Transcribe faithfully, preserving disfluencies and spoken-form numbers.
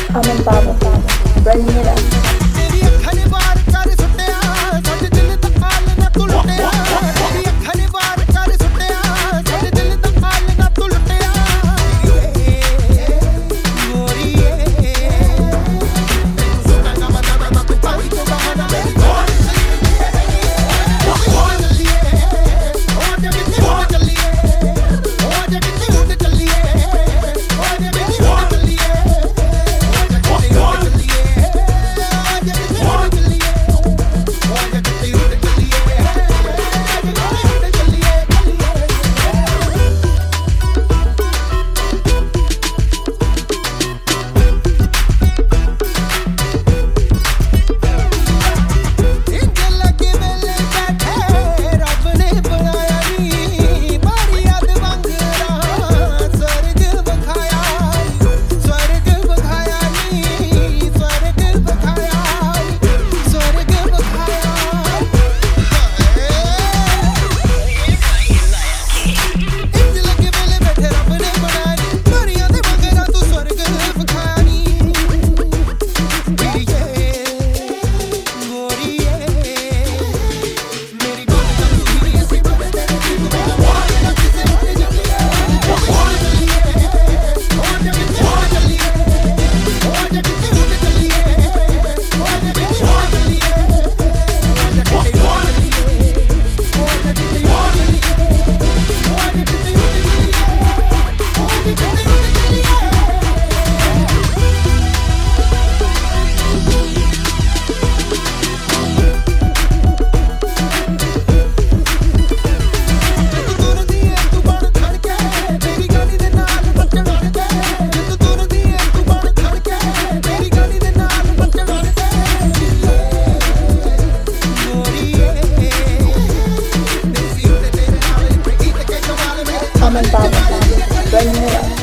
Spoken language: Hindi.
Aman Baba, bring it up. तेरी अखां ने वार कर सुट्टिया साडे दिल दा हाल ना तू लुटिया तेरी अखां ने वार कर सुट्टिया साडे दिल दा हाल ना तू लुटिया गोरीए सुना का मतलब ना तू पाई तो बहाना मेरी गोर चलिए ओ जब इतनी उड़ चलिए ओ जब इतनी उड़ चलिए ओ जब इतनी उड़ चलिए Aman Baba, bring it up.